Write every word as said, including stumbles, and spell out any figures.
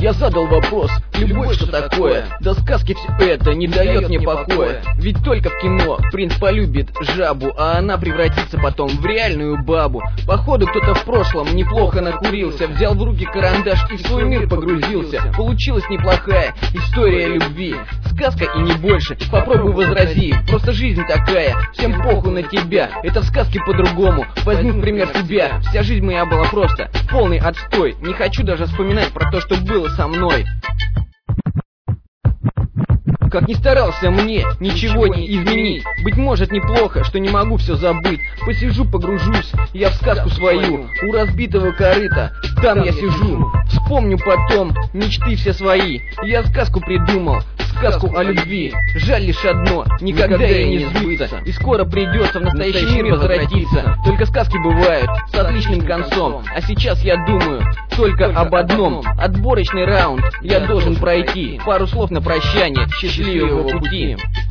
Я задал вопрос, любовь что такое? Да сказки все это не дает мне покоя. Ведь только в кино принц полюбит жабу, а она превратится потом в реальную бабу. Походу кто-то в прошлом неплохо накурился, взял в руки карандаш и в свой мир погрузился. Получилась неплохая история любви, сказка и не больше, попробуй возрази. Просто жизнь такая, всем похуй на тебя. Это в сказке по-другому, возьми в пример себя. Вся жизнь моя была просто полный отстой. Не хочу даже вспоминать про то, что было со мной. Как ни старался мне ничего не изменить. Быть может неплохо, что не могу все забыть. Посижу, погружусь я в сказку свою. У разбитого корыта там я сижу. Вспомню потом мечты все свои. Я сказку придумал, сказку о любви. Жаль лишь одно, никогда ей не сбыться. И скоро придется в настоящий мир возвратиться. Только сказки бывают с отличным концом. А сейчас я думаю только об одном. Отборочный раунд я должен пройти. Пару слов на прощание, счастливого пути.